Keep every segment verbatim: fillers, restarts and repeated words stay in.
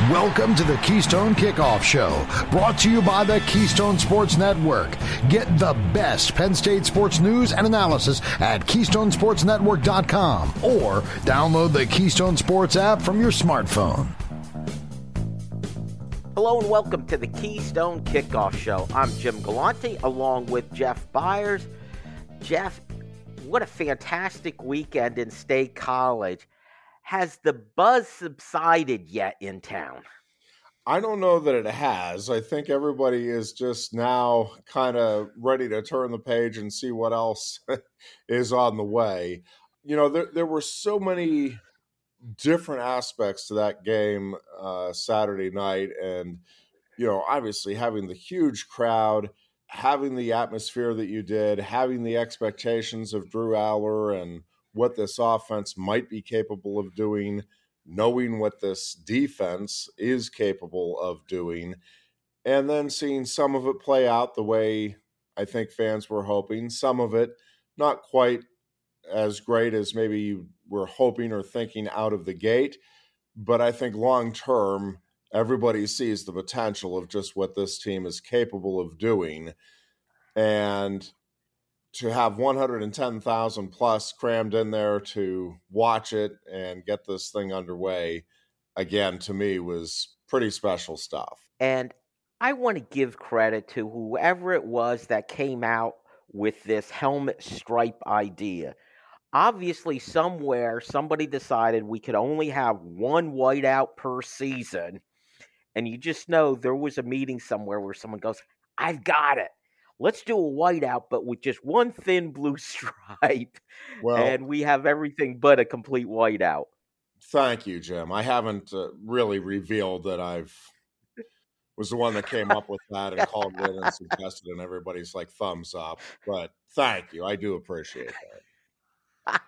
Welcome to the Keystone Kickoff Show, brought to you by the Keystone Sports Network. Get the best Penn State sports news and analysis at keystone sports network dot com or download the Keystone Sports app from your smartphone. Hello and welcome to the Keystone Kickoff Show. I'm Jim Galante along with Jeff Byers. Jeff, what a fantastic weekend in State College. Has the buzz subsided yet in town? I don't know that it has. I think everybody is just now kind of ready to turn the page and see what else is on the way. You know, there, there were so many different aspects to that game uh, Saturday night. And, you know, obviously having the huge crowd, having the atmosphere that you did, having the expectations of Drew Aller and what this offense might be capable of doing, knowing what this defense is capable of doing, and then seeing some of it play out the way I think fans were hoping, some of it not quite as great as maybe you were hoping or thinking out of the gate. But I think long term, everybody sees the potential of just what this team is capable of doing. And to have one hundred ten thousand plus crammed in there to watch it and get this thing underway, again, to me was pretty special stuff. And I want to give credit to whoever it was that came out with this helmet stripe idea. Obviously, somewhere, somebody decided we could only have one whiteout per season. And you just know there was a meeting somewhere where someone goes, I've got it. Let's do a whiteout, but with just one thin blue stripe, well, and we have everything but a complete whiteout. Thank you, Jim. I haven't uh, really revealed that I've was the one that came up with that and called it and suggested, and everybody's like thumbs up. But thank you, I do appreciate that.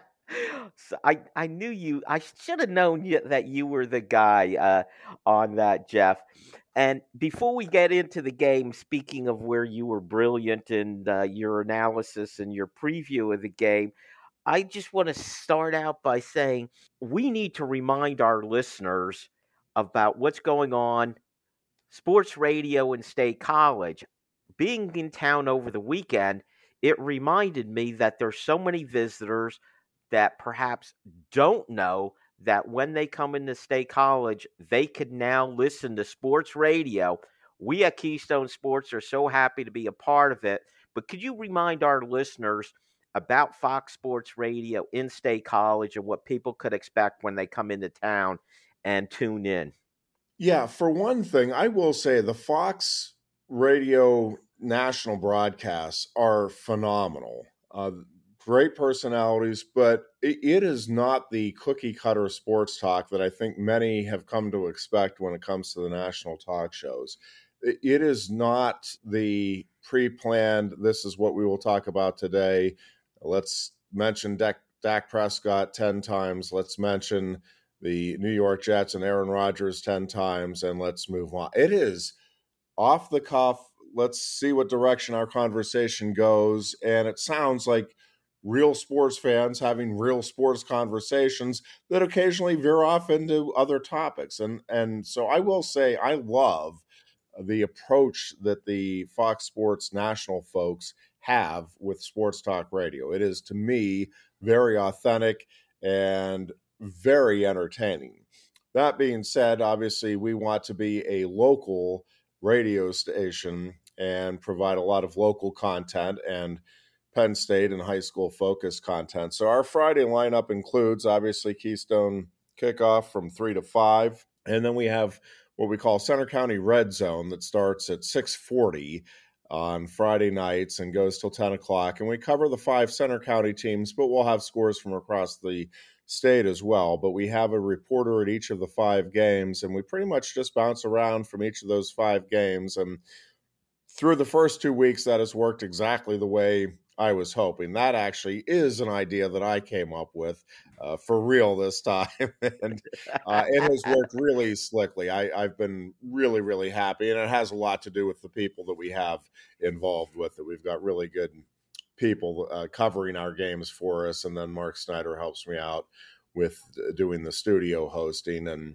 So I, I knew you. I should have known you, that you were the guy uh, on that, Jeff. And before we get into the game, speaking of where you were brilliant in uh, your analysis and your preview of the game, I just want to start out by saying we need to remind our listeners about what's going on, sports radio in State College. Being in town over the weekend, it reminded me that there's so many visitors that perhaps don't know that when they come into State College, they could now listen to sports radio. We at Keystone Sports are so happy to be a part of it. But could you remind our listeners about Fox Sports Radio in State College and what people could expect when they come into town and tune in? Yeah, for one thing, I will say the Fox Radio national broadcasts are phenomenal. Uh, Great personalities, but it is not the cookie-cutter sports talk that I think many have come to expect when it comes to the national talk shows. It is not the pre-planned, this is what we will talk about today. Let's mention Dak, Dak Prescott ten times. Let's mention the New York Jets and Aaron Rodgers ten times, and let's move on. It is off the cuff. Let's see what direction our conversation goes, and it sounds like real sports fans having real sports conversations that occasionally veer off into other topics. And and so I will say I love the approach that the Fox Sports National folks have with sports talk radio. It is, to me, very authentic and very entertaining. That being said, obviously, we want to be a local radio station and provide a lot of local content and Penn State and high school focused content. So our Friday lineup includes, obviously, Keystone Kickoff from three to five. And then we have what we call Center County Red Zone that starts at six forty on Friday nights and goes till ten o'clock. And we cover the five Center County teams, but we'll have scores from across the state as well. But we have a reporter at each of the five games, and we pretty much just bounce around from each of those five games. And through the first two weeks, that has worked exactly the way I was hoping. That actually is an idea that I came up with uh, for real this time. and uh, it has worked really slickly. I, I've been really, really happy. And it has a lot to do with the people that we have involved with it. We've got really good people uh, covering our games for us. And then Mark Snyder helps me out with doing the studio hosting. And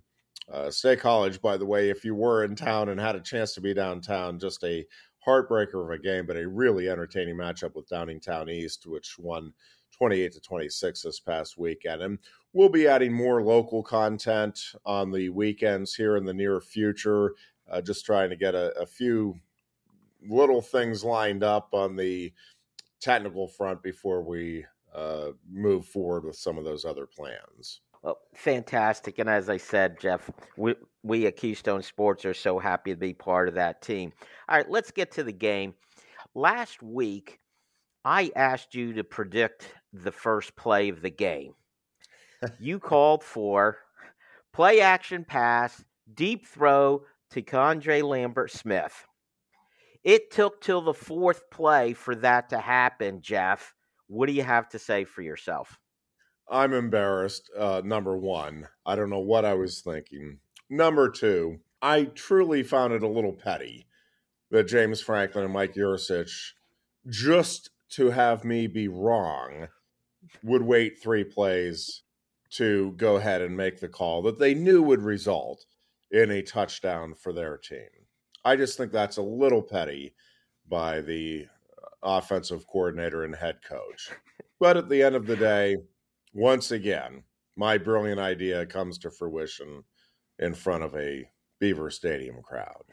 Uh, State College, by the way, if you were in town and had a chance to be downtown, just a heartbreaker of a game, but a really entertaining matchup with Downingtown East, which won twenty-eight to twenty-six this past weekend. And we'll be adding more local content on the weekends here in the near future, uh, just trying to get a, a few little things lined up on the technical front before we uh, move forward with some of those other plans. Well, fantastic. And as I said, Jeff, we, we at Keystone Sports are so happy to be part of that team. All right, let's get to the game. Last week, I asked you to predict the first play of the game. You called for play action pass, deep throw to Condre Lambert-Smith. It took till the fourth play for that to happen, Jeff. What do you have to say for yourself? I'm embarrassed, uh, number one. I don't know what I was thinking. Number two, I truly found it a little petty that James Franklin and Mike Yurcich, just to have me be wrong, would wait three plays to go ahead and make the call that they knew would result in a touchdown for their team. I just think that's a little petty by the offensive coordinator and head coach. But at the end of the day, once again, my brilliant idea comes to fruition in front of a Beaver Stadium crowd.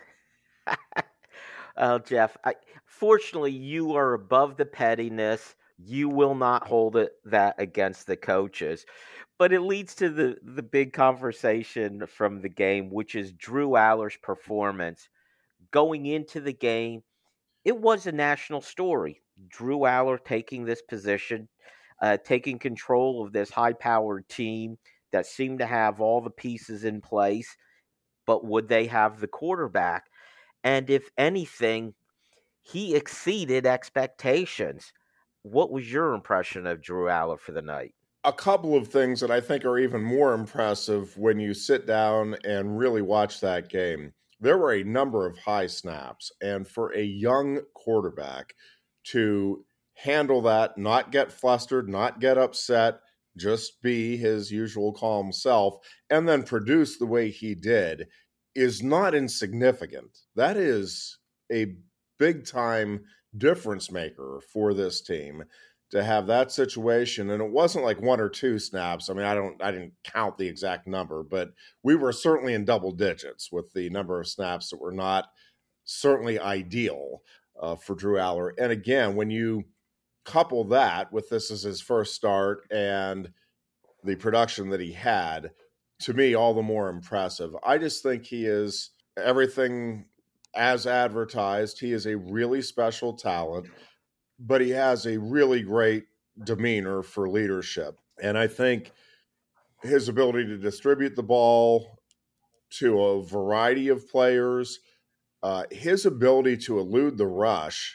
Oh, Jeff, I, fortunately, you are above the pettiness. You will not hold it that against the coaches. But it leads to the, the big conversation from the game, which is Drew Allar's performance. Going into the game, it was a national story. Drew Allar taking this position, uh, taking control of this high-powered team that seemed to have all the pieces in place, but would they have the quarterback? And if anything, he exceeded expectations. What was your impression of Drew Allar for the night? A couple of things that I think are even more impressive when you sit down and really watch that game. There were a number of high snaps, and for a young quarterback to handle that, not get flustered, not get upset, just be his usual calm self, and then produce the way he did is not insignificant. That is a big-time difference maker for this team to have that situation. And it wasn't like one or two snaps. I mean, I don't, I didn't count the exact number, but we were certainly in double digits with the number of snaps that were not certainly ideal uh, for Drew Allar. And again, when you couple that with this as his first start and the production that he had, to me, all the more impressive. I just think he is everything as advertised. He is a really special talent, but he has a really great demeanor for leadership. And I think his ability to distribute the ball to a variety of players, uh, his ability to elude the rush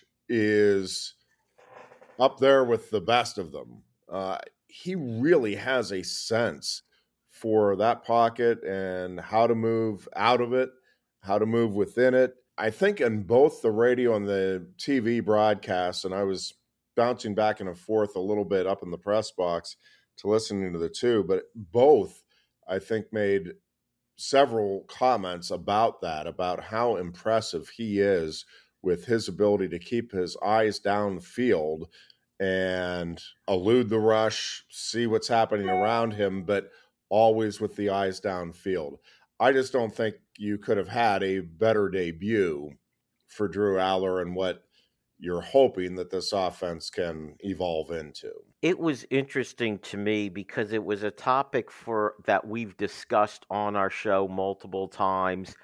is up there with the best of them. Uh, he really has a sense for that pocket and how to move out of it, how to move within it. I think in both the radio and the T V broadcasts, and I was bouncing back and forth a little bit up in the press box to listening to the two, but both, I think, made several comments about that, about how impressive he is with his ability to keep his eyes downfield and elude the rush, see what's happening around him, but always with the eyes downfield. I just don't think you could have had a better debut for Drew Allar and what you're hoping that this offense can evolve into. It was interesting to me because it was a topic for that we've discussed on our show multiple times,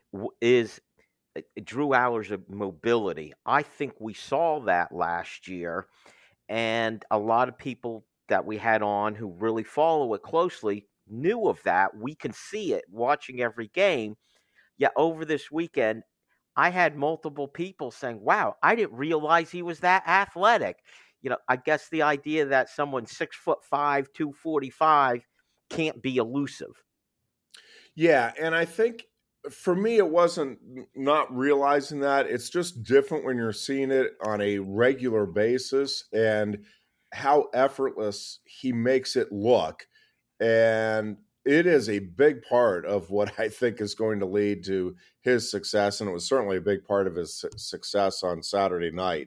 is Drew Allar's mobility. I think we saw that last year, and a lot of people that we had on who really follow it closely knew of that. We can see it watching every game. Yet over this weekend, I had multiple people saying, wow, I didn't realize he was that athletic. You know, I guess the idea that someone six foot five, two forty-five can't be elusive. Yeah, and I think for me, it wasn't not realizing that. It's just different when you're seeing it on a regular basis and how effortless he makes it look. And it is a big part of what I think is going to lead to his success, and it was certainly a big part of his success on Saturday night.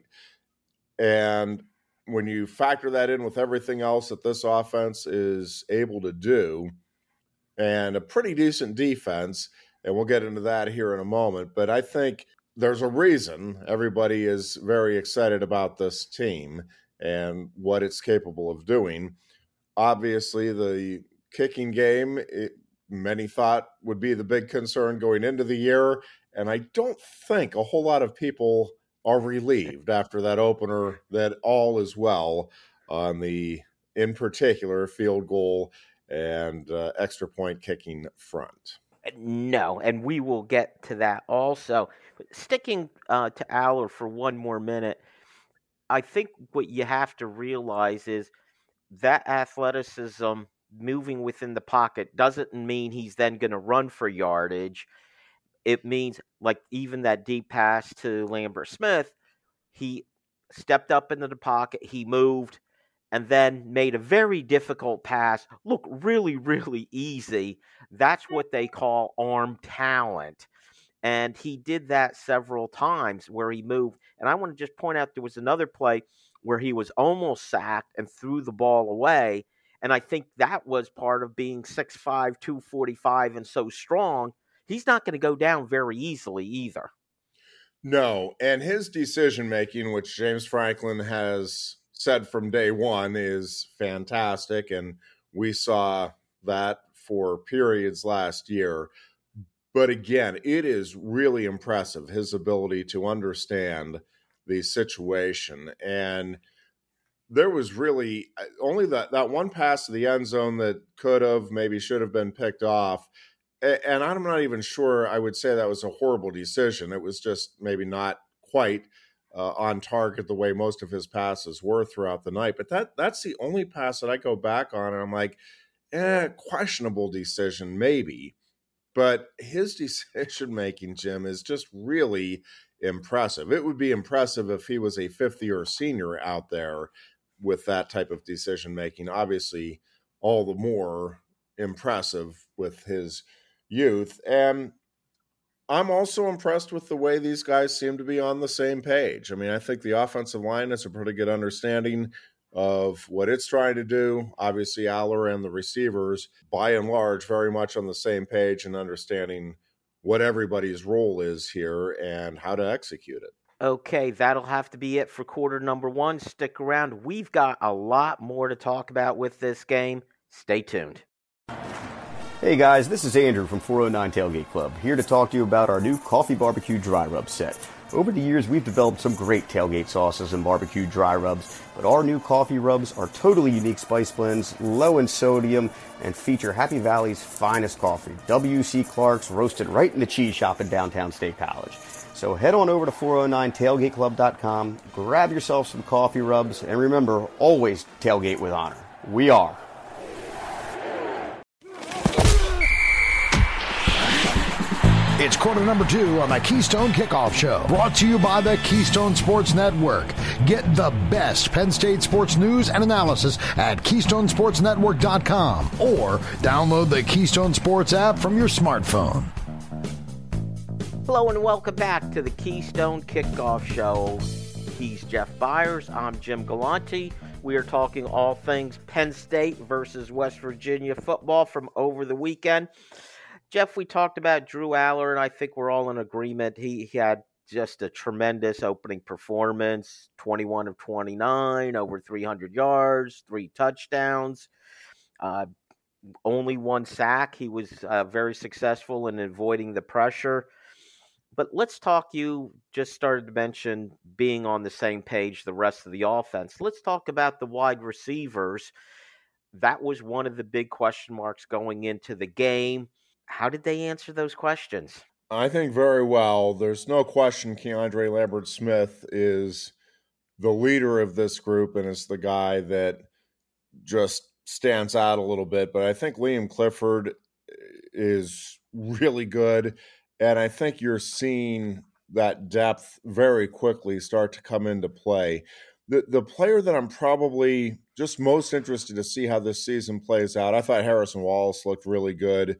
And when you factor that in with everything else that this offense is able to do, and a pretty decent defense, and we'll get into that here in a moment, but I think there's a reason everybody is very excited about this team and what it's capable of doing. Obviously, the kicking game, it, many thought would be the big concern going into the year, and I don't think a whole lot of people are relieved after that opener that all is well on the, in particular, field goal and uh, extra point kicking front. No, and we will get to that also. Sticking uh, to Aller for one more minute, I think what you have to realize is that athleticism moving within the pocket doesn't mean he's then going to run for yardage. It means, like, even that deep pass to Lambert Smith, he stepped up into the pocket, he moved, and then made a very difficult pass look really, really easy. That's what they call arm talent. And he did that several times where he moved. And I want to just point out there was another play where he was almost sacked and threw the ball away. And I think that was part of being six five, two forty-five, and so strong. He's not going to go down very easily either. No, and his decision-making, which James Franklin has said from day one, is fantastic, and we saw that for periods last year. But again, it is really impressive, his ability to understand the situation. And there was really only that, that one pass to the end zone that could have, maybe should have been picked off. And I'm not even sure I would say that was a horrible decision. It was just maybe not quite uh, on target the way most of his passes were throughout the night. But that that's the only pass that I go back on, and I'm like, eh, questionable decision, maybe. But his decision-making, Jim, is just really impressive. It would be impressive if he was a fifth-year senior out there with that type of decision-making. Obviously, all the more impressive with his youth. And I'm also impressed with the way these guys seem to be on the same page. I mean, I think the offensive line has a pretty good understanding of what it's trying to do. Obviously, Aller and the receivers, by and large, very much on the same page and understanding what everybody's role is here and how to execute it. Okay, that'll have to be it for quarter number one. Stick around. We've got a lot more to talk about with this game. Stay tuned. Hey guys, this is Andrew from four oh nine Tailgate Club, here to talk to you about our new Coffee Barbecue Dry Rub set. Over the years, we've developed some great tailgate sauces and barbecue dry rubs, but our new coffee rubs are totally unique spice blends, low in sodium, and feature Happy Valley's finest coffee, W C Clark's, roasted right in the cheese shop in downtown State College. So head on over to four oh nine tailgate club dot com, grab yourself some coffee rubs, and remember, always tailgate with honor. We are. It's quarter number two on the Keystone Kickoff Show, brought to you by the Keystone Sports Network. Get the best Penn State sports news and analysis at keystone sports network dot com or download the Keystone Sports app from your smartphone. Hello and welcome back to the Keystone Kickoff Show. He's Jeff Byers. I'm Jim Galante. We are talking all things Penn State versus West Virginia football from over the weekend. Jeff, we talked about Drew Aller, and I think we're all in agreement. He, he had just a tremendous opening performance, twenty-one of twenty-nine, over three hundred yards, three touchdowns, uh, only one sack. He was uh, very successful in avoiding the pressure. But let's talk, you just started to mention being on the same page, the rest of the offense. Let's talk about the wide receivers. That was one of the big question marks going into the game. How did they answer those questions? I think very well. There's no question Keandre Lambert-Smith is the leader of this group and is the guy that just stands out a little bit. But I think Liam Clifford is really good. And I think you're seeing that depth very quickly start to come into play. The the player that I'm probably just most interested to see how this season plays out, I thought Harrison Wallace looked really good.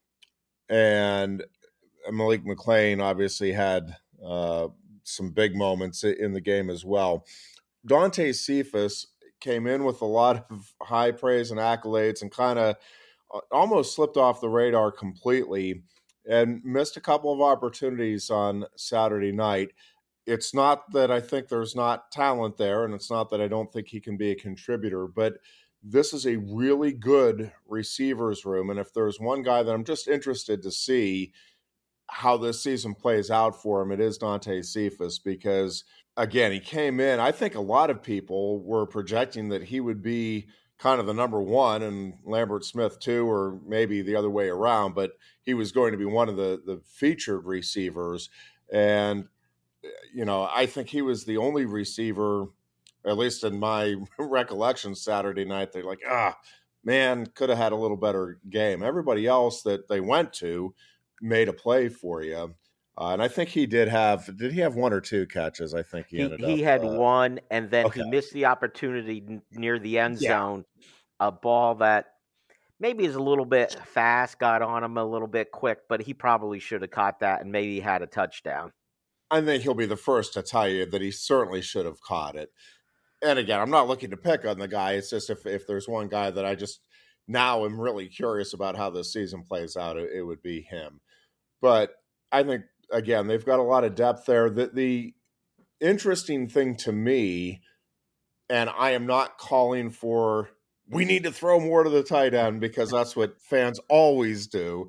And Malik McClain obviously had uh, some big moments in the game as well. Dante Cephas came in with a lot of high praise and accolades and kind of almost slipped off the radar completely and missed a couple of opportunities on Saturday night. It's not that I think there's not talent there, and it's not that I don't think he can be a contributor, but this is a really good receivers room. And if there's one guy that I'm just interested to see how this season plays out for him, it is Dante Cephas, because again, he came in, I think a lot of people were projecting that he would be kind of the number one and Lambert Smith two, or maybe the other way around, but he was going to be one of the, the featured receivers. And, you know, I think he was the only receiver, at least in my recollection Saturday night, they're like, ah, man, could have had a little better game. Everybody else that they went to made a play for you. Uh, and I think he did have, did he have one or two catches? I think he, he ended He up, had uh, one, and then okay. he missed the opportunity n- near the end Yeah. zone. A ball that maybe is a little bit fast, got on him a little bit quick, but he probably should have caught that and maybe had a touchdown. I think he'll be the first to tell you that he certainly should have caught it. And again, I'm not looking to pick on the guy. It's just if, if there's one guy that I just now am really curious about how this season plays out, it, it would be him. But I think, again, they've got a lot of depth there. The, the interesting thing to me, and I am not calling for, we need to throw more to the tight end because that's what fans always do.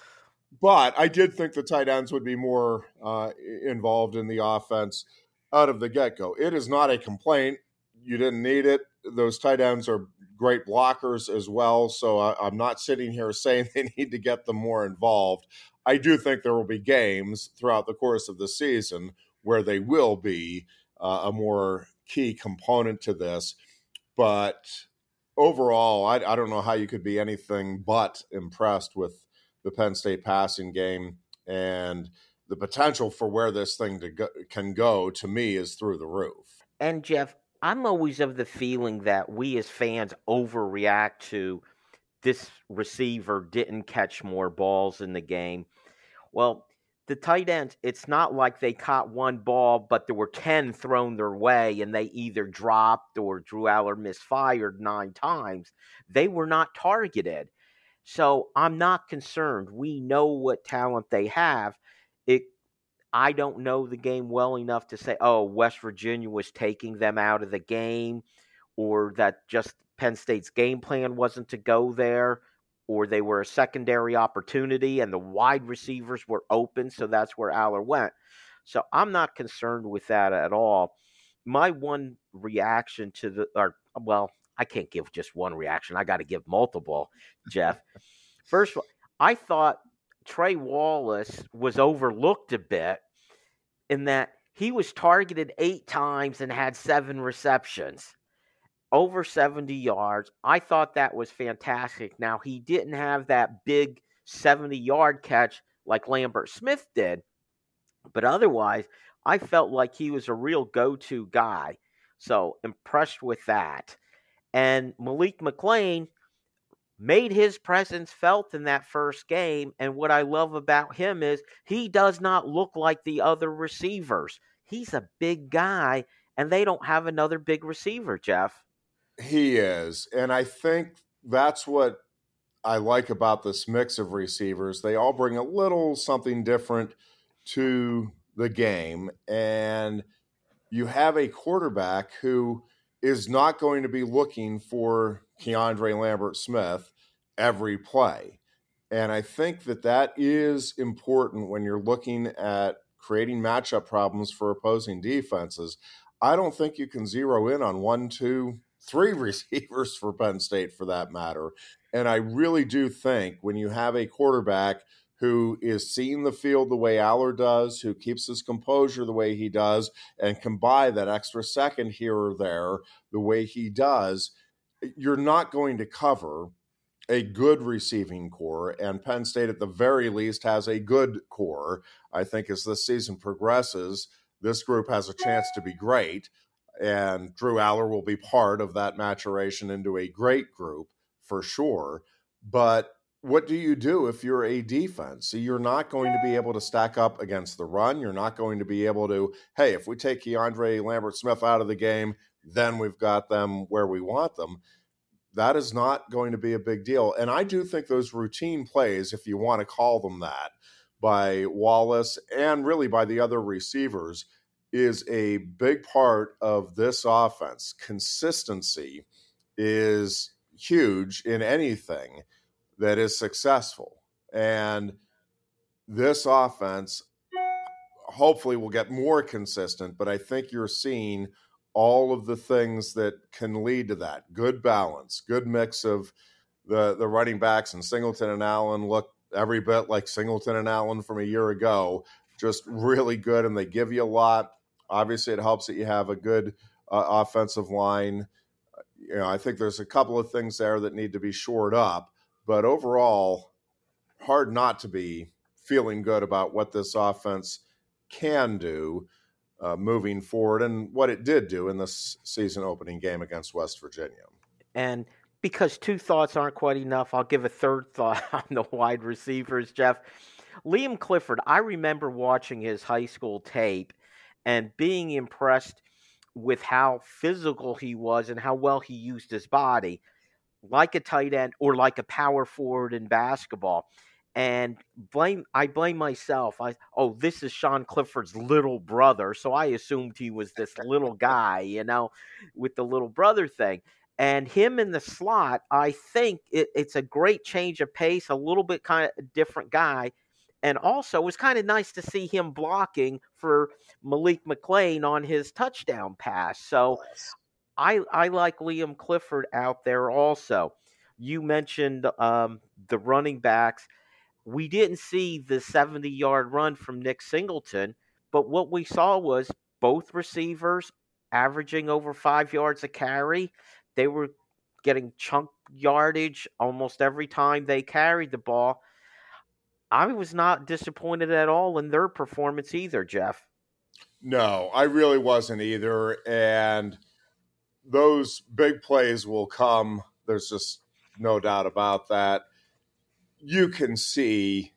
But I did think the tight ends would be more uh, involved in the offense out of the get-go. It is not a complaint. You didn't need it. Those tight ends are great blockers as well, so I, I'm not sitting here saying they need to get them more involved. I do think there will be games throughout the course of the season where they will be uh, a more key component to this. But overall, I, I don't know how you could be anything but impressed with the Penn State passing game, and the potential for where this thing to go, can go, to me, is through the roof. And Jeff, I'm always of the feeling that we as fans overreact to this receiver didn't catch more balls in the game. Well, the tight ends, it's not like they caught one ball, but there were ten thrown their way and they either dropped or Drew Aller misfired nine times. They were not targeted. So I'm not concerned. We know what talent they have. It, I don't know the game well enough to say, oh, West Virginia was taking them out of the game, or that just Penn State's game plan wasn't to go there, or they were a secondary opportunity and the wide receivers were open, so that's where Aller went. So I'm not concerned with that at all. My one reaction to the, or well, I can't give just one reaction. I got to give multiple, Jeff. First of all, I thought Trey Wallace was overlooked a bit in that he was targeted eight times and had seven receptions, over seventy yards. I thought that was fantastic. Now, he didn't have that big seventy-yard catch like Lambert Smith did, but otherwise, I felt like he was a real go-to guy. So, impressed with that. And Malik McClain made his presence felt in that first game, and what I love about him is he does not look like the other receivers. He's a big guy, and they don't have another big receiver, Jeff. He is, and I think that's what I like about this mix of receivers. They all bring a little something different to the game, and you have a quarterback who is not going to be looking for Keandre Lambert-Smith every play. And I think that that is important when you're looking at creating matchup problems for opposing defenses. I don't think you can zero in on one, two, three receivers for Penn State for that matter. And I really do think when you have a quarterback who is seeing the field the way Aller does, who keeps his composure the way he does, and can buy that extra second here or there the way he does, you're not going to cover a good receiving core, and Penn State at the very least has a good core. I think as this season progresses, this group has a chance to be great. and Drew Aller will be part of that maturation into a great group for sure. But what do you do if you're a defense? So you're not going to be able to stack up against the run. You're not going to be able to, hey, if we take Keandre Lambert-Smith out of the game, then we've got them where we want them. That is not going to be a big deal. And I do think those routine plays, if you want to call them that, by Wallace and really by the other receivers, is a big part of this offense. Consistency is huge in anything that is successful. And this offense hopefully will get more consistent, but I think you're seeing all of the things that can lead to that. Good balance, good mix of the, the running backs, and Singleton and Allen look every bit like Singleton and Allen from a year ago, just really good, and they give you a lot. Obviously, it helps that you have a good uh, offensive line. You know, I think there's a couple of things there that need to be shored up, but overall, hard not to be feeling good about what this offense can do uh, moving forward, and what it did do in this season opening game against West Virginia. And because two thoughts aren't quite enough, I'll give a third thought on the wide receivers, Jeff. Liam Clifford, I remember watching his high school tape and being impressed with how physical he was and how well he used his body, like a tight end or like a power forward in basketball. And blame I blame myself. I oh, this is Sean Clifford's little brother, so I assumed he was this little guy, you know, with the little brother thing. And him in the slot, I think it, it's a great change of pace, a little bit kind of different guy. And also, it was kind of nice to see him blocking for Malik McClain on his touchdown pass. So I I like Liam Clifford out there also. You mentioned um, the running backs. We didn't see the seventy-yard run from Nick Singleton, but what we saw was both receivers averaging over five yards a carry. They were getting chunk yardage almost every time they carried the ball. I was not disappointed at all in their performance either, Jeff. No, I really wasn't either. And those big plays will come. There's just no doubt about that. You can see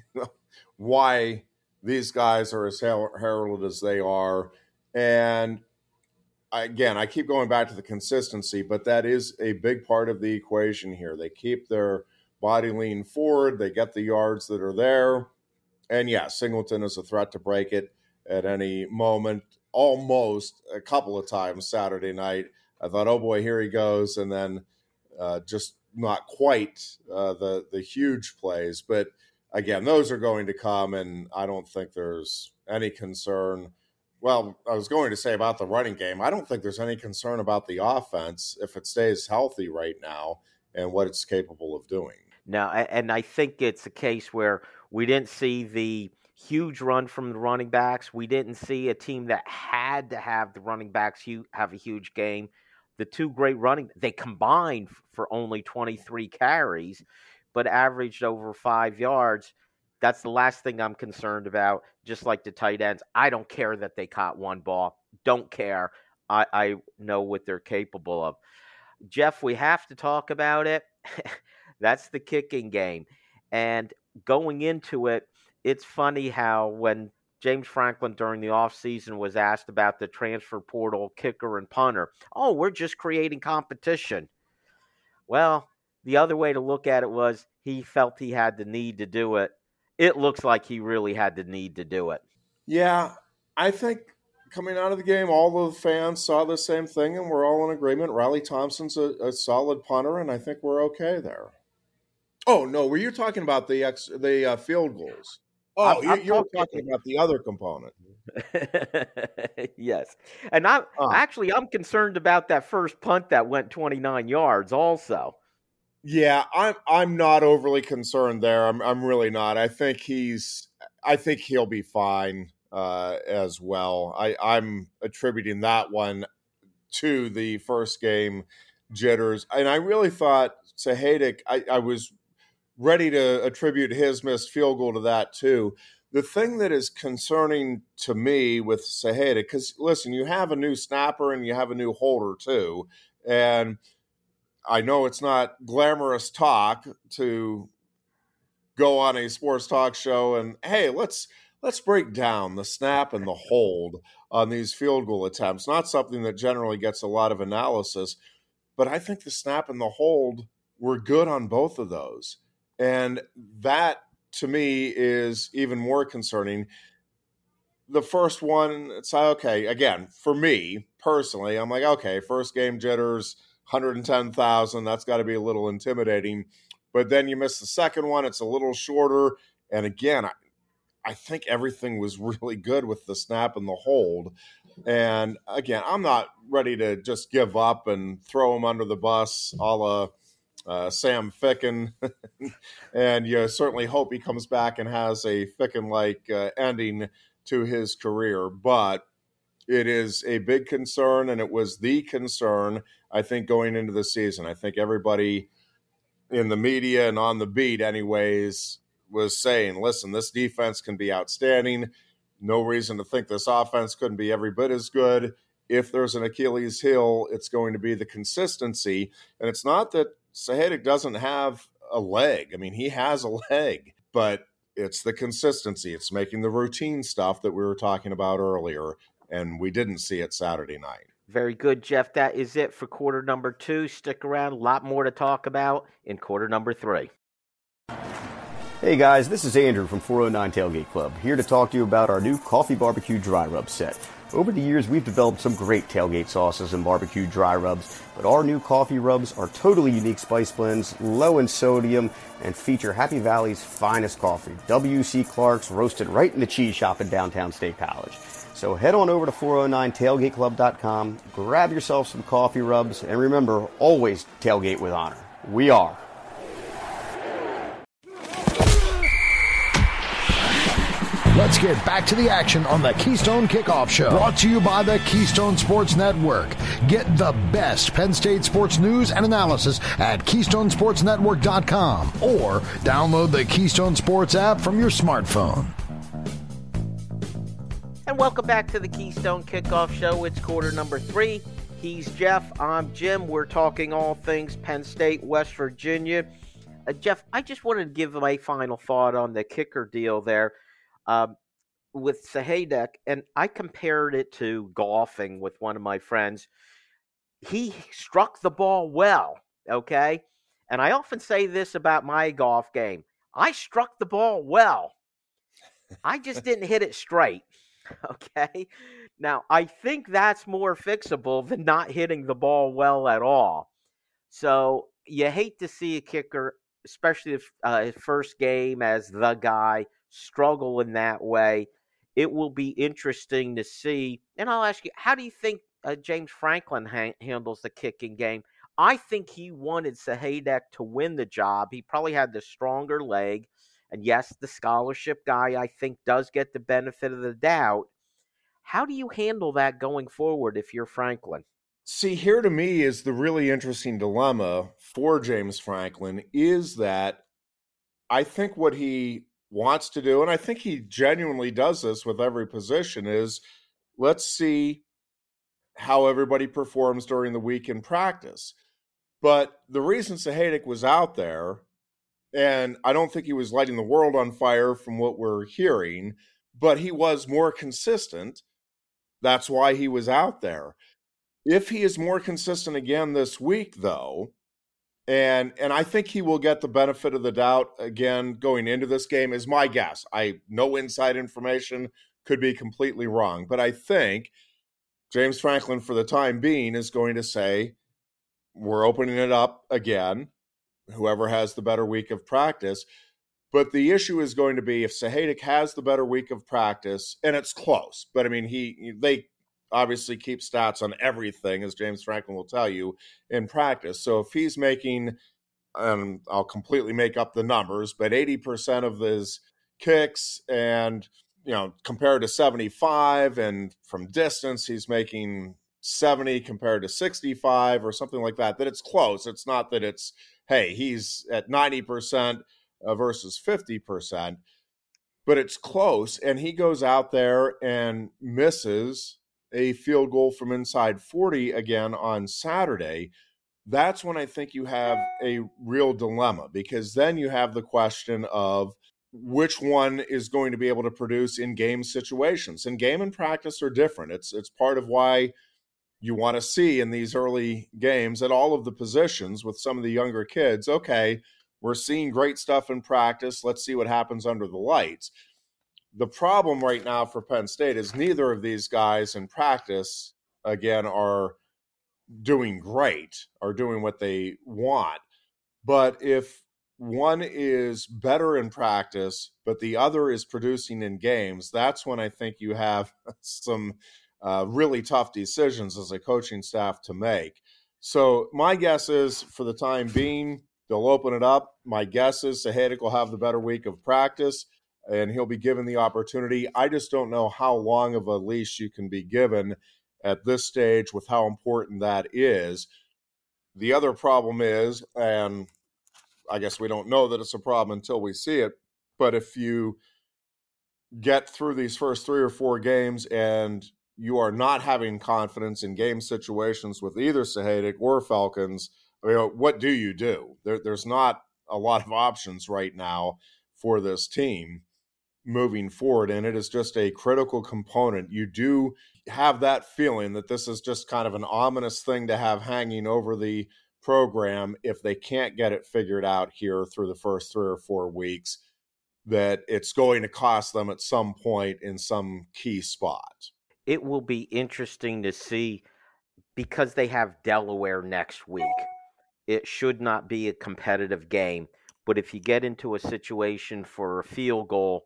why these guys are as heralded as they are. And again, I keep going back to the consistency, but that is a big part of the equation here. They keep their body lean forward. They get the yards that are there. And yeah, Singleton is a threat to break it at any moment. Almost a couple of times Saturday night, I thought, oh boy, here he goes. And then uh, just not quite uh, the, the huge plays. But again, those are going to come, and I don't think there's any concern. Well, I was going to say about the running game, I don't think there's any concern about the offense if it stays healthy right now and what it's capable of doing. No, and I think it's a case where we didn't see the huge run from the running backs. We didn't see a team that had to have the running backs have a huge game. The two great running, they combined for only twenty-three carries, but averaged over five yards. That's the last thing I'm concerned about, just like the tight ends. I don't care that they caught one ball. Don't care. I, I know what they're capable of. Jeff, we have to talk about it. That's the kicking game. And going into it, it's funny how when James Franklin during the offseason was asked about the transfer portal kicker and punter, oh, we're just creating competition. Well, the other way to look at it was he felt he had the need to do it. It looks like he really had the need to do it. Yeah, I think coming out of the game, all the fans saw the same thing, and we're all in agreement. Riley Thompson's a, a solid punter, and I think we're okay there. Oh, no, were you talking about the ex, the uh, field goals? Oh, I'm, you, I'm you're talking, talking about the other component. Yes. And I'm uh, actually, I'm concerned about that first punt that went twenty-nine yards also. Yeah, I'm I'm not overly concerned there. I'm I'm really not. I think he's I think he'll be fine uh, as well. I, I'm attributing that one to the first game jitters. And I really thought Sahaydak, I, I was ready to attribute his missed field goal to that too. The thing that is concerning to me with Sahaydak, because listen, you have a new snapper and you have a new holder too. And I know it's not glamorous talk to go on a sports talk show and, hey, let's let's break down the snap and the hold on these field goal attempts. Not something that generally gets a lot of analysis, but I think the snap and the hold were good on both of those. And that, to me, is even more concerning. The first one, it's like, okay, again, for me personally, I'm like, okay, first game jitters, one hundred ten thousand, that's got to be a little intimidating. But then you miss the second one, it's a little shorter. And again, I, I think everything was really good with the snap and the hold. And again, I'm not ready to just give up and throw him under the bus a la uh, Sam Ficken. And you certainly hope he comes back and has a Ficken-like uh, ending to his career. But it is a big concern, and it was the concern, I think, going into the season. I think everybody in the media and on the beat anyways was saying, listen, this defense can be outstanding. No reason to think this offense couldn't be every bit as good. If there's an Achilles heel, it's going to be the consistency. And it's not that Sahaydak doesn't have a leg. I mean, he has a leg, but it's the consistency. It's making the routine stuff that we were talking about earlier, and we didn't see it Saturday night. Very good, Jeff. That is it for quarter number two. Stick around. A lot more to talk about in quarter number three. Hey guys, this is Andrew from four oh nine Tailgate Club, here to talk to you about our new Coffee Barbecue Dry Rub set. Over the years, we've developed some great tailgate sauces and barbecue dry rubs, but our new coffee rubs are totally unique spice blends, low in sodium, and feature Happy Valley's finest coffee, W C Clark's, roasted right in the cheese shop in downtown State College. So head on over to four oh nine tailgate club dot com, grab yourself some coffee rubs, and remember, always tailgate with honor. We are. Let's get back to the action on the Keystone Kickoff Show. Brought to you by the Keystone Sports Network. Get the best Penn State sports news and analysis at keystone sports network dot com or download the Keystone Sports app from your smartphone. And welcome back to the Keystone Kickoff Show. It's quarter number three. He's Jeff. I'm Jim. We're talking all things Penn State, West Virginia. Uh, Jeff, I just wanted to give my final thought on the kicker deal there. Um, with Sahaydak, and I compared it to golfing with one of my friends. He struck the ball well, okay? And I often say this about my golf game. I struck the ball well. I just didn't hit it straight, okay? Now, I think that's more fixable than not hitting the ball well at all. So you hate to see a kicker, especially if uh, his first game as the guy, struggle in that way. It will be interesting to see. And I'll ask you, how do you think uh, James Franklin ha- handles the kicking game? I think he wanted Sahaydak to win the job. He probably had the stronger leg. And yes, the scholarship guy, I think, does get the benefit of the doubt. How do you handle that going forward if you're Franklin? See, here to me is the really interesting dilemma for James Franklin is that I think what he wants to do, and I think he genuinely does this with every position, is let's see how everybody performs during the week in practice. But the reason Sahaydak was out there, and I don't think he was lighting the world on fire from what we're hearing, but he was more consistent. That's why he was out there. If he is more consistent again this week, though, And and I think he will get the benefit of the doubt again going into this game is my guess. I no inside information, could be completely wrong. But I think James Franklin, for the time being, is going to say, we're opening it up again, whoever has the better week of practice. But the issue is going to be if Sahaydak has the better week of practice, and it's close. But, I mean, he they obviously keep stats on everything, as James Franklin will tell you, in practice. So if he's making, and I'll completely make up the numbers, but eighty percent of his kicks and, you know, compared to seventy-five, and from distance he's making seventy compared to sixty-five or something like that, that it's close. It's not that it's, hey, he's at ninety percent versus fifty percent. but it's close, and he goes out there and misses a field goal from inside forty again on Saturday. That's when I think you have a real dilemma, because then you have the question of which one is going to be able to produce in game situations. And game and practice are different. It's it's part of why you want to see in these early games at all of the positions with some of the younger kids, okay, we're seeing great stuff in practice. Let's see what happens under the lights. The problem right now for Penn State is neither of these guys in practice, again, are doing great, are doing what they want. But if one is better in practice, but the other is producing in games, that's when I think you have some uh, really tough decisions as a coaching staff to make. So my guess is, for the time being, they'll open it up. My guess is Sahaydak will have the better week of practice, and he'll be given the opportunity. I just don't know how long of a leash you can be given at this stage with how important that is. The other problem is, and I guess we don't know that it's a problem until we see it, but if you get through these first three or four games and you are not having confidence in game situations with either Sahaydak or Falcons, you know, what do you do? There, there's not a lot of options right now for this team moving forward, and it is just a critical component. You do have that feeling that this is just kind of an ominous thing to have hanging over the program if they can't get it figured out here through the first three or four weeks, that it's going to cost them at some point in some key spot. It will be interesting to see, because they have Delaware next week. It should not be a competitive game, but if you get into a situation for a field goal,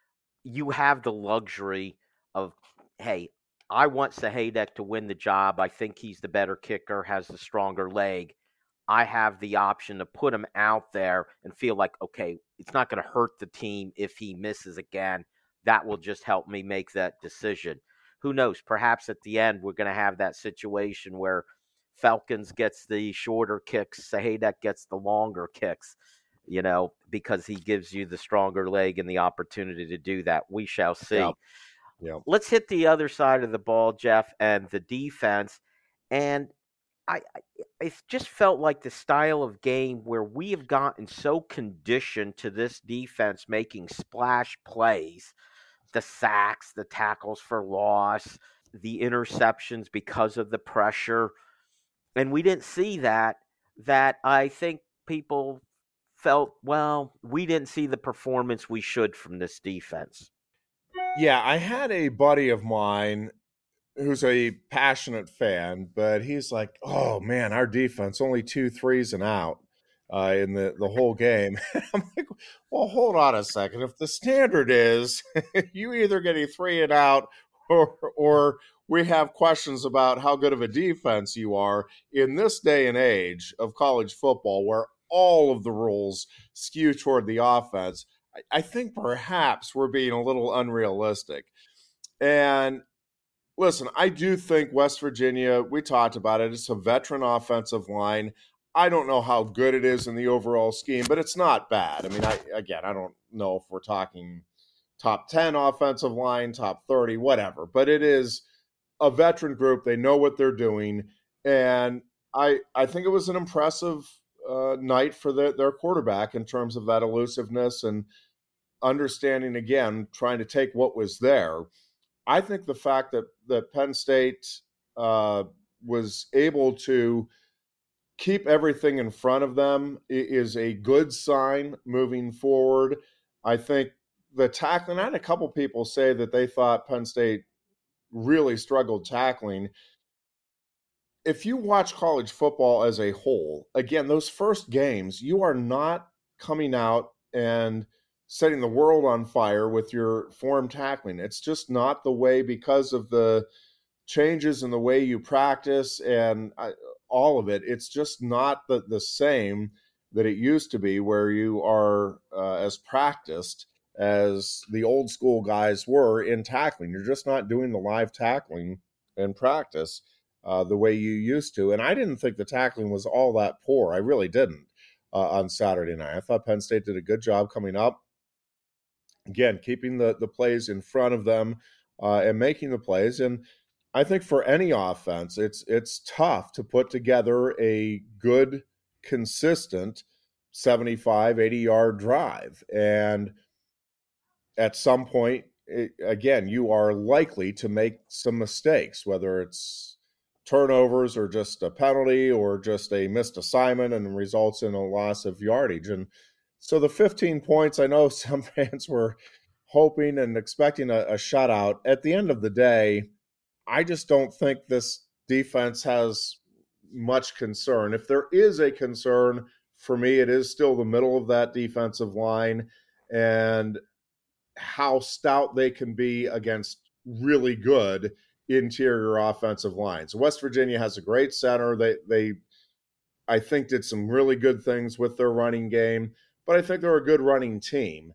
you have the luxury of, hey, I want Sahaydak to win the job. I think he's the better kicker, has the stronger leg. I have the option to put him out there and feel like, okay, it's not going to hurt the team if he misses again. That will just help me make that decision. Who knows? Perhaps at the end we're going to have that situation where Falcons gets the shorter kicks, Sahaydak gets the longer kicks, you know, because he gives you the stronger leg and the opportunity to do that. We shall see. Yep. Yep. Let's hit the other side of the ball, Jeff, and the defense. And I, I it just felt like the style of game where we have gotten so conditioned to this defense making splash plays, the sacks, the tackles for loss, the interceptions because of the pressure. And we didn't see that, that I think people felt, well, we didn't see the performance we should from this defense. Yeah, I had a buddy of mine who's a passionate fan, but he's like, oh, man, our defense, only two threes and out uh, in the, the whole game. I'm like, well, hold on a second. If the standard is you either get a three and out or, or we have questions about how good of a defense you are in this day and age of college football where all of the rules skew toward the offense, I, I think perhaps we're being a little unrealistic. And listen, I do think West Virginia, we talked about it, it's a veteran offensive line. I don't know how good it is in the overall scheme, but it's not bad. I mean, I, again, I don't know if we're talking top ten offensive line, top thirty, whatever, but it is a veteran group. They know what they're doing. And I I think it was an impressive uh, night for the, their quarterback in terms of that elusiveness and understanding, again, trying to take what was there. I think the fact that, that Penn State uh, was able to keep everything in front of them is a good sign moving forward. I think the tackling, I had a couple people say that they thought Penn State really struggled tackling. If you watch college football as a whole, again, those first games, you are not coming out and setting the world on fire with your form tackling. It's just not the way, because of the changes in the way you practice and I, all of it. It's just not the, the same that it used to be, where you are uh, as practiced as the old school guys were in tackling. You're just not doing the live tackling in practice uh, the way you used to. And I didn't think the tackling was all that poor. I really didn't uh, on Saturday night. I thought Penn State did a good job coming up again, keeping the, the plays in front of them uh, and making the plays. And I think for any offense, it's it's tough to put together a good, consistent seventy-five, eighty-yard drive. And at some point, it, again, you are likely to make some mistakes, whether it's turnovers or just a penalty or just a missed assignment and results in a loss of yardage. And so the fifteen points, I know some fans were hoping and expecting a, a shutout. At the end of the day, I just don't think this defense has much concern. If there is a concern, for me, it is still the middle of that defensive line and how stout they can be against really good interior offensive lines. West Virginia has a great center. They, they, I think, did some really good things with their running game, but I think they're a good running team.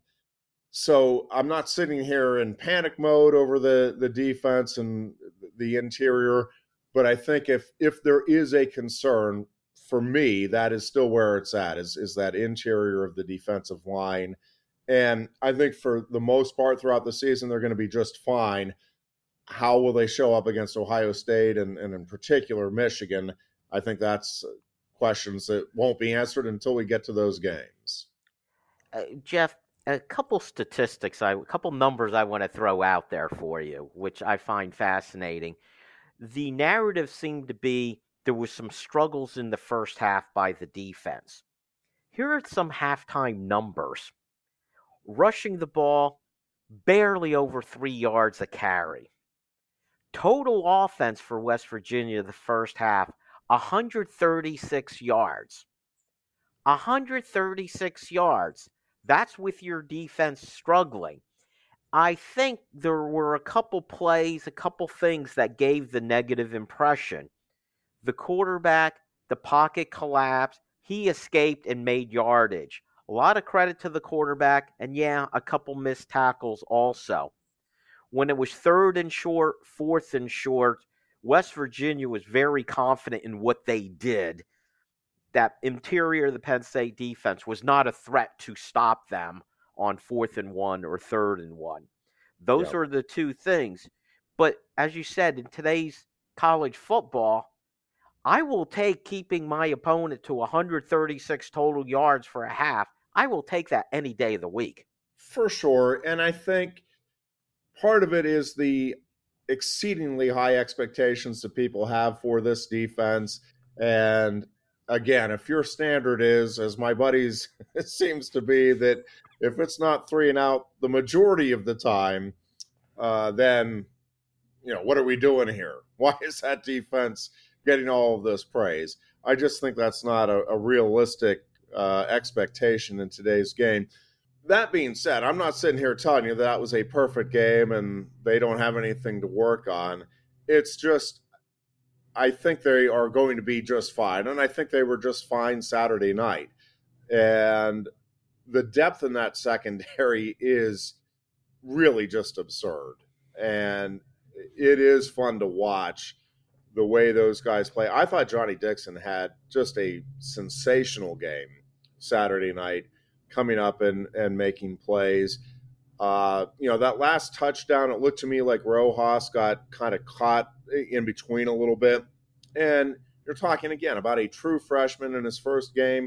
So I'm not sitting here in panic mode over the, the defense and the interior, but I think if if there is a concern, for me, that is still where it's at, is, is that interior of the defensive line. And I think for the most part throughout the season, they're going to be just fine. How will they show up against Ohio State and, and in particular Michigan? I think that's questions that won't be answered until we get to those games. Uh, Jeff, a couple statistics, I, a couple numbers I want to throw out there for you, which I find fascinating. The narrative seemed to be there was some struggles in the first half by the defense. Here are some halftime numbers. Rushing the ball, barely over three yards a carry. Total offense for West Virginia the first half, one hundred thirty-six yards. one hundred thirty-six yards. That's with your defense struggling. I think there were a couple plays, a couple things that gave the negative impression. The quarterback, the pocket collapsed, he escaped and made yardage. A lot of credit to the quarterback, and yeah, a couple missed tackles also. When it was third and short, fourth and short, West Virginia was very confident in what they did. That interior of the Penn State defense was not a threat to stop them on fourth and one or third and one. Those yep. are the two things. But as you said, in today's college football, I will take keeping my opponent to one hundred thirty-six total yards for a half. I will take that any day of the week. For sure. And I think part of it is the exceedingly high expectations that people have for this defense. And again, if your standard is, as my buddies, it seems to be, that if it's not three and out the majority of the time, uh, then, you know, what are we doing here? Why is that defense getting all of this praise? I just think that's not a, a realistic uh, expectation in today's game. That being said, I'm not sitting here telling you that was a perfect game and they don't have anything to work on. It's just, I think they are going to be just fine. And I think they were just fine Saturday night. And the depth in that secondary is really just absurd. And it is fun to watch the way those guys play. I thought Johnny Dixon had just a sensational game Saturday night, coming up and, and making plays. Uh, you know, that last touchdown, it looked to me like Rojas got kind of caught in between a little bit. And you're talking, again, about a true freshman in his first game,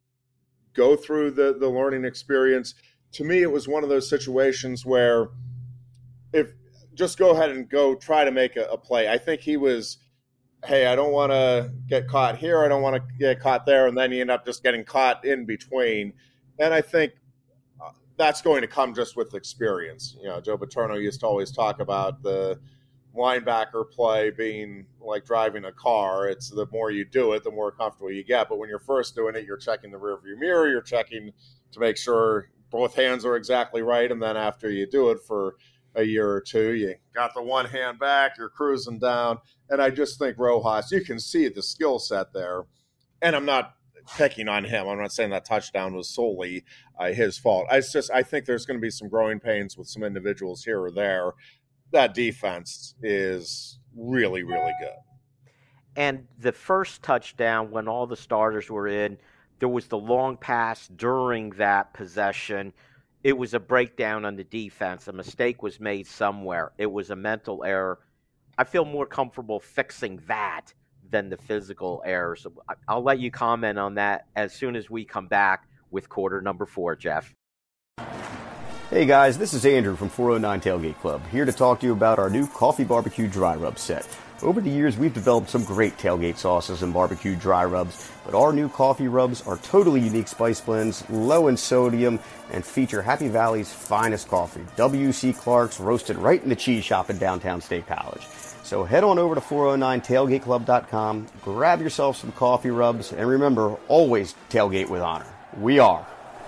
go through the, the learning experience. To me, it was one of those situations where if just go ahead and go try to make a, a play. I think he was, hey, I don't want to get caught here. I don't want to get caught there. And then you end up just getting caught in between. And I think uh, that's going to come just with experience. You know, Joe Paterno used to always talk about the linebacker play being like driving a car. It's the more you do it, the more comfortable you get. But when you're first doing it, you're checking the rearview mirror. You're checking to make sure both hands are exactly right. And then after you do it for a year or two, you got the one hand back, you're cruising down. And I just think Rojas, you can see the skill set there. And I'm not picking on him. I'm not saying that touchdown was solely uh, his fault. I just I think there's going to be some growing pains with some individuals here or there. That defense is really, really good. And the first touchdown, when all the starters were in, there was the long pass during that possession. it was a breakdown on the defense. A mistake was made somewhere. It was a mental error. I feel more comfortable fixing that than the physical errors. So I'll let you comment on that as soon as we come back with quarter number four, Jeff. Hey guys, this is Andrew from four oh nine Tailgate Club, here to talk to you about our new Coffee Barbecue Dry Rub set. Over the years, we've developed some great tailgate sauces and barbecue dry rubs, but our new coffee rubs are totally unique spice blends, low in sodium, and feature Happy Valley's finest coffee, W C Clark's, roasted right in the cheese shop in downtown State College. So head on over to four oh nine tailgate club dot com, grab yourself some coffee rubs, and remember, always tailgate with honor. We are.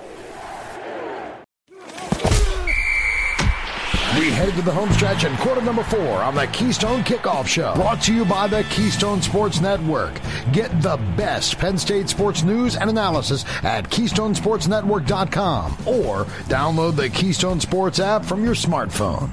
We head to the home stretch in quarter number four on the Keystone Kickoff Show. Brought to you by the Keystone Sports Network. Get the best Penn State sports news and analysis at keystone sports network dot com or download the Keystone Sports app from your smartphone.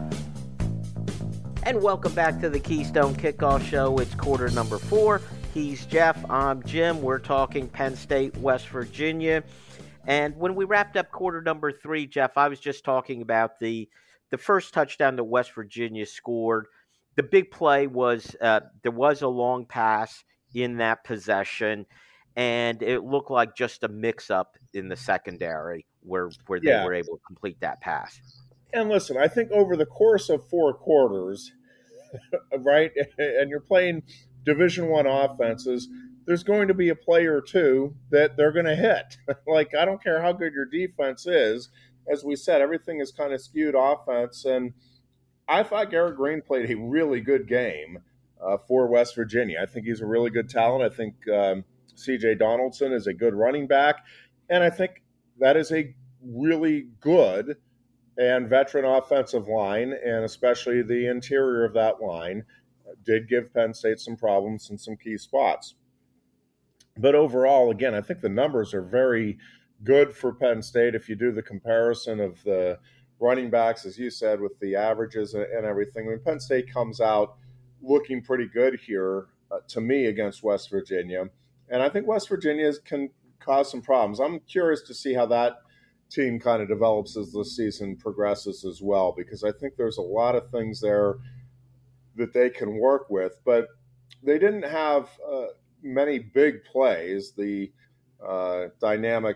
And welcome back to the Keystone Kickoff Show. It's quarter number four. He's Jeff. I'm Jim. We're talking Penn State, West Virginia. And when we wrapped up quarter number three, Jeff, I was just talking about the the first touchdown that West Virginia scored. The big play was uh, there was a long pass in that possession, and it looked like just a mix-up in the secondary where, where they Yeah. were able to complete that pass. And listen, I think over the course of four quarters, right, and you're playing Division One offenses, there's going to be a play or two that they're going to hit. Like, I don't care how good your defense is. As we said, everything is kind of skewed offense. And I thought Garrett Green played a really good game uh, for West Virginia. I think he's a really good talent. I think um, C J Donaldson is a good running back. And I think that is a really good and veteran offensive line, and especially the interior of that line, did give Penn State some problems in some key spots. But overall, again, I think the numbers are very good for Penn State if you do the comparison of the running backs, as you said, with the averages and everything. I mean, Penn State comes out looking pretty good here, uh, to me, against West Virginia. And I think West Virginia can cause some problems. I'm curious to see how that team kind of develops as the season progresses as well, because I think there's a lot of things there that they can work with. But they didn't have uh, many big plays, the uh, dynamic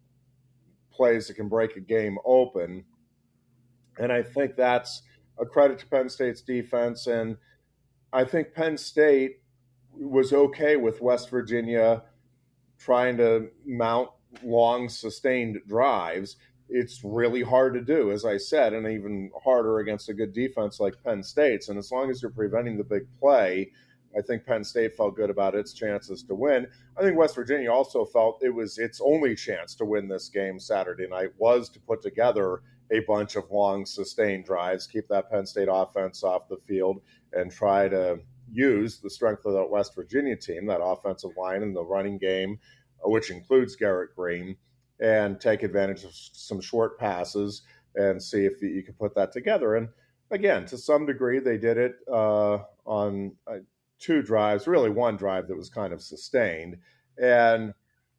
plays that can break a game open. And I think that's a credit to Penn State's defense. And I think Penn State was okay with West Virginia trying to mount long, sustained drives. It's really hard to do, as I said, and even harder against a good defense like Penn State's. And as long as you're preventing the big play, I think Penn State felt good about its chances to win. I think West Virginia also felt it was its only chance to win this game Saturday night was to put together a bunch of long, sustained drives, keep that Penn State offense off the field, and try to use the strength of that West Virginia team, that offensive line and the running game, which includes Garrett Green, and take advantage of some short passes and see if you can put that together. And again, to some degree, they did it uh, on uh, two drives, really one drive that was kind of sustained. And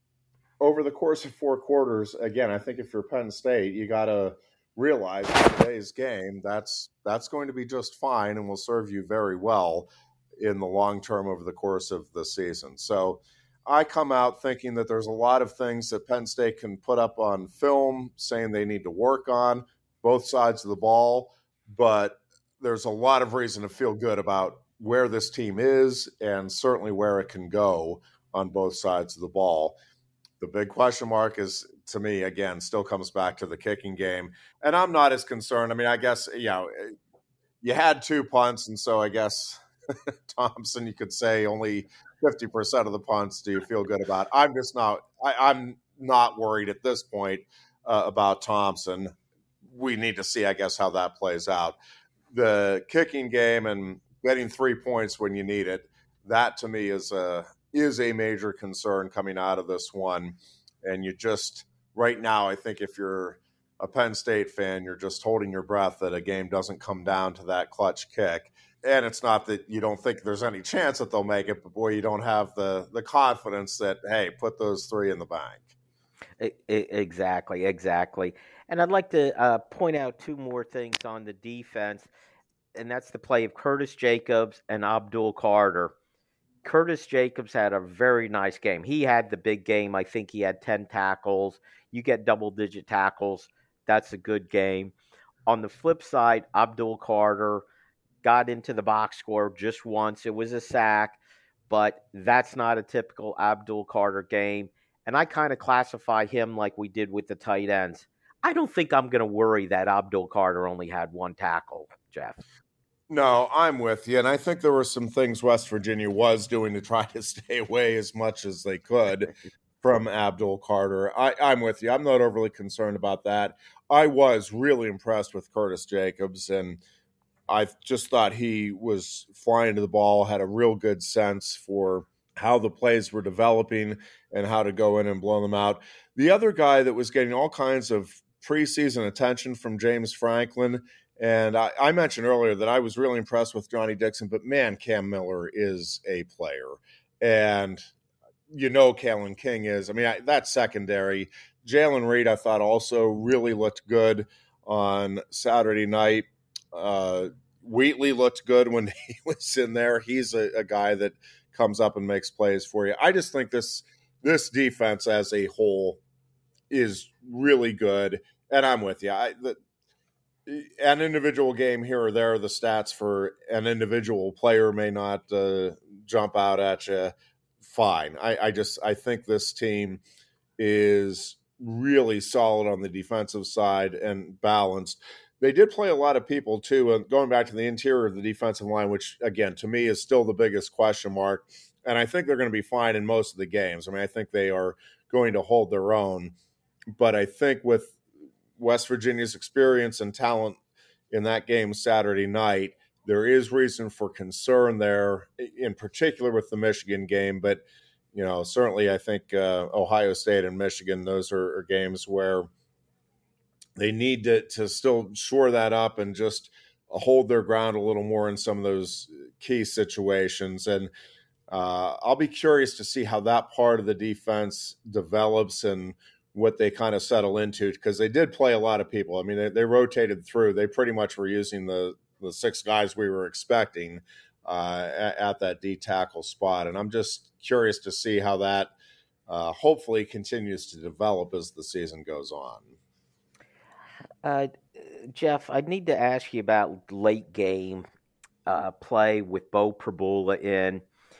over the course of four quarters, again, I think if you're Penn State, you got to realize in today's game that's that's going to be just fine and will serve you very well in the long term over the course of the season. So I come out thinking that there's a lot of things that Penn State can put up on film, saying they need to work on both sides of the ball, but there's a lot of reason to feel good about where this team is and certainly where it can go on both sides of the ball. The big question mark is, to me, again, still comes back to the kicking game. And I'm not as concerned. I mean, I guess, you know, you had two punts, and so I guess Thompson, you could say only fifty percent of the punts do you feel good about. I'm just not I, I'm not worried at this point uh, about Thompson. We need to see, I guess, how that plays out. The kicking game and getting three points when you need it, that to me is a is a major concern coming out of this one. And you just, right now, I think if you're a Penn State fan, you're just holding your breath that a game doesn't come down to that clutch kick. And it's not that you don't think there's any chance that they'll make it, but boy, you don't have the the confidence that, hey, put those three in the bank. E- e- Exactly, exactly. And I'd like to uh, point out two more things on the defense, and that's the play of Curtis Jacobs and Abdul Carter. Curtis Jacobs had a very nice game. He had the big game. I think he had ten tackles. You get double digit tackles, that's a good game. On the flip side, Abdul Carter got into the box score just once. It was a sack, but that's not a typical Abdul Carter game. And I kind of classify him like we did with the tight ends. I don't think I'm going to worry that Abdul Carter only had one tackle, Jeff. No, I'm with you. And I think there were some things West Virginia was doing to try to stay away as much as they could from Abdul Carter. I, I'm with you. I'm not overly concerned about that. I was really impressed with Curtis Jacobs, and I just thought he was flying to the ball, had a real good sense for how the plays were developing and how to go in and blow them out. The other guy that was getting all kinds of preseason attention from James Franklin, and I, I mentioned earlier that I was really impressed with Johnny Dixon, but man, Cam Miller is a player. And you know Kalen King is. I mean, I, that secondary. Jalen Reed, I thought, also really looked good on Saturday night. Uh, Wheatley looked good when he was in there. He's a, a guy that comes up and makes plays for you. I just think this this defense as a whole is really good, and I'm with you. I, the, an individual game here or there, the stats for an individual player may not uh, jump out at you. Fine. I, I just I think this team is really solid on the defensive side and balanced. They did play a lot of people, too, and going back to the interior of the defensive line, which, again, to me is still the biggest question mark. And I think they're going to be fine in most of the games. I mean, I think they are going to hold their own. But I think with West Virginia's experience and talent in that game Saturday night, there is reason for concern there, in particular with the Michigan game. But, you know, certainly I think uh, Ohio State and Michigan, those are, are games where they need to, to still shore that up and just hold their ground a little more in some of those key situations. And uh, I'll be curious to see how that part of the defense develops and what they kind of settle into, because they did play a lot of people. I mean, they, they rotated through. They pretty much were using the, the six guys we were expecting uh, at, at that D tackle spot. And I'm just curious to see how that uh, hopefully continues to develop as the season goes on. Uh, Jeff, I need to ask you about late game uh, play with Bo Prabula in.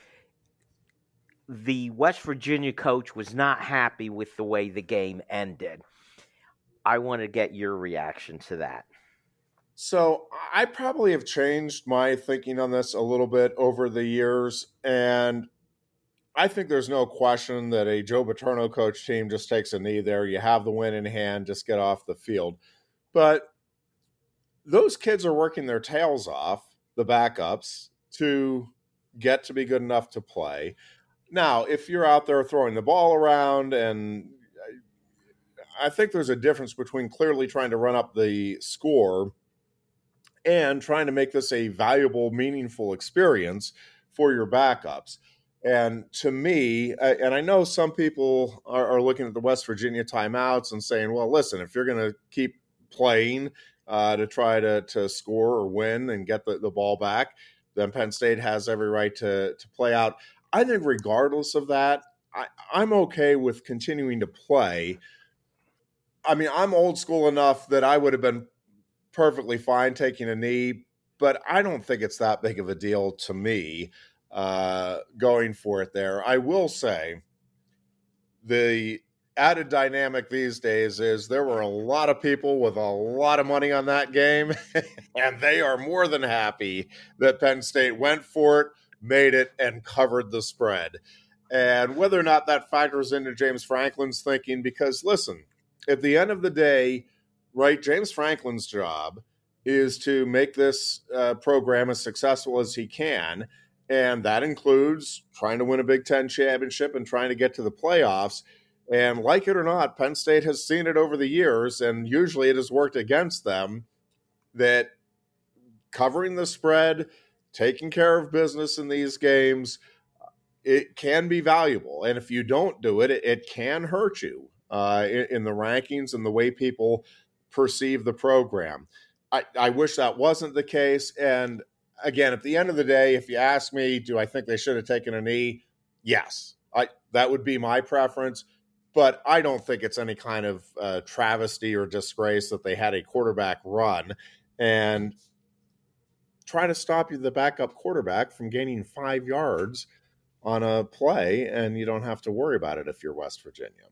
The West Virginia coach was not happy with the way the game ended. I want to get your reaction to that. So I probably have changed my thinking on this a little bit over the years, and I think there's no question that a Joe Paterno coach team just takes a knee there. You have the win in hand, just get off the field. But those kids are working their tails off, the backups, to get to be good enough to play. Now, if you're out there throwing the ball around, and I think there's a difference between clearly trying to run up the score and trying to make this a valuable, meaningful experience for your backups. And to me, and I know some people are, are looking at the West Virginia timeouts and saying, well, listen, if you're going to keep playing uh, to try to, to score or win and get the, the ball back, then Penn State has every right to, to play out. I think regardless of that, I, I'm okay with continuing to play. I mean, I'm old school enough that I would have been perfectly fine taking a knee, but I don't think it's that big of a deal to me uh, going for it there. I will say the added dynamic these days is there were a lot of people with a lot of money on that game, and they are more than happy that Penn State went for it, made it, and covered the spread. And whether or not that factors into James Franklin's thinking, because listen, at the end of the day, right, James Franklin's job is to make this uh, program as successful as he can, and that includes trying to win a Big Ten championship and trying to get to the playoffs. And like it or not, Penn State has seen it over the years, and usually it has worked against them, that covering the spread, taking care of business in these games, it can be valuable. And if you don't do it, it, it can hurt you. uh, in, in the rankings and the way people perceive the program. I, I wish that wasn't the case. And again, at the end of the day, if you ask me, do I think they should have taken a knee? Yes, I, that would be my preference. But I don't think it's any kind of uh, travesty or disgrace that they had a quarterback run and try to stop you, the backup quarterback, from gaining five yards on a play, and you don't have to worry about it if you're West Virginia.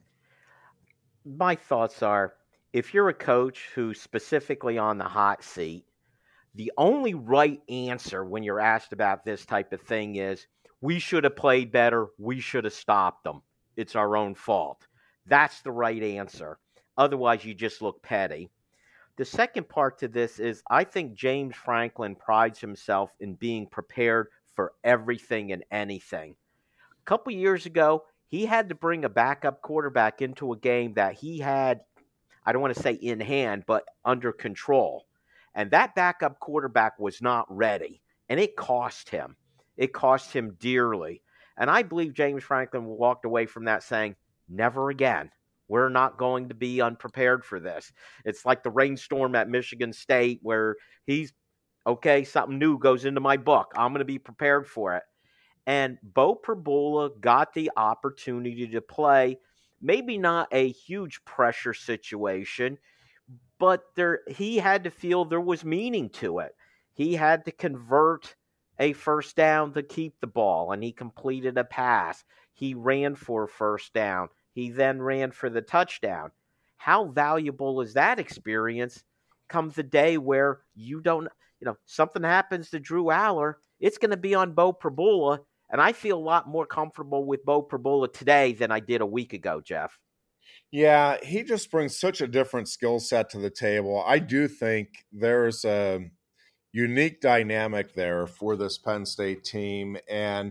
My thoughts are, if you're a coach who's specifically on the hot seat, the only right answer when you're asked about this type of thing is, we should have played better, we should have stopped them. It's our own fault. That's the right answer. Otherwise, you just look petty. The second part to this is, I think James Franklin prides himself in being prepared for everything and anything. A couple years ago, he had to bring a backup quarterback into a game that he had, I don't want to say in hand, but under control. And that backup quarterback was not ready, and it cost him. It cost him dearly. And I believe James Franklin walked away from that saying, never again. We're not going to be unprepared for this. It's like the rainstorm at Michigan State where he's, okay, something new goes into my book. I'm going to be prepared for it. And Beau Pribula got the opportunity to play, maybe not a huge pressure situation, but there he had to feel there was meaning to it. He had to convert a first down to keep the ball, and he completed a pass. He ran for a first down. He then ran for the touchdown. How valuable is that experience comes the day where you don't, you know, something happens to Drew Allar, it's going to be on Beau Pribula, and I feel a lot more comfortable with Beau Pribula today than I did a week ago, Jeff. Yeah, he just brings such a different skill set to the table. I do think there's a unique dynamic there for this Penn State team, and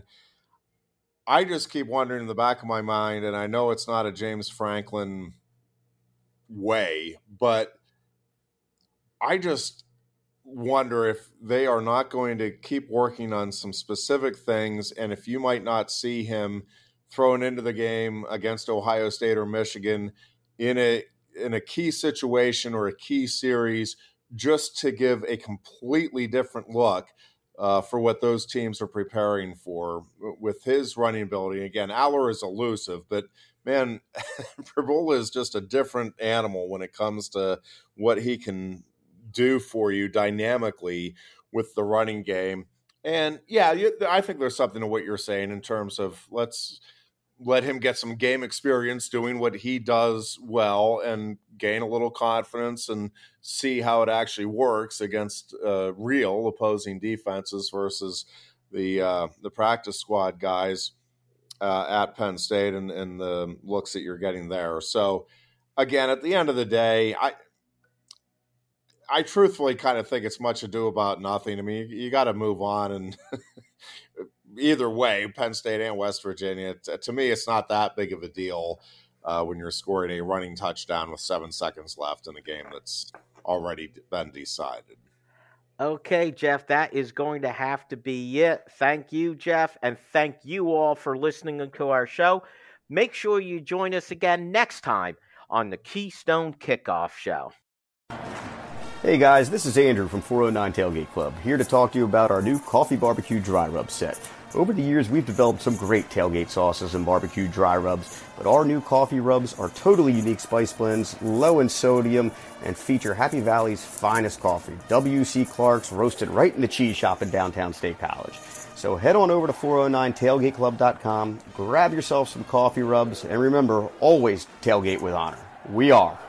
I just keep wondering in the back of my mind, and I know it's not a James Franklin way, but I just wonder if they are not going to keep working on some specific things, and if you might not see him thrown into the game against Ohio State or Michigan in a in a key situation or a key series, just to give a completely different look Uh, for what those teams are preparing for with his running ability. Again, Allar is elusive, but man, Pribula is just a different animal when it comes to what he can do for you dynamically with the running game. And yeah, you, I think there's something to what you're saying in terms of let's let him get some game experience doing what he does well and gain a little confidence and see how it actually works against uh, real opposing defenses versus the uh, the practice squad guys uh, at Penn State and, and the looks that you're getting there. So again, at the end of the day, I I truthfully kind of think it's much ado about nothing. I mean, you, you got to move on, and either way, Penn State and West Virginia, t- to me, it's not that big of a deal uh, when you're scoring a running touchdown with seven seconds left in a game that's already been decided. Okay, Jeff, that is going to have to be it. Thank you, Jeff, and thank you all for listening to our show. Make sure you join us again next time on the Keystone Kickoff Show. Hey guys, this is Andrew from four oh nine Tailgate Club, here to talk to you about our new Coffee Barbecue Dry Rub set. Over the years, we've developed some great tailgate sauces and barbecue dry rubs, but our new coffee rubs are totally unique spice blends, low in sodium, and feature Happy Valley's finest coffee, W C Clark's, roasted right in the cheese shop in downtown State College. So head on over to four oh nine tailgate club dot com, grab yourself some coffee rubs, and remember, always tailgate with honor. We are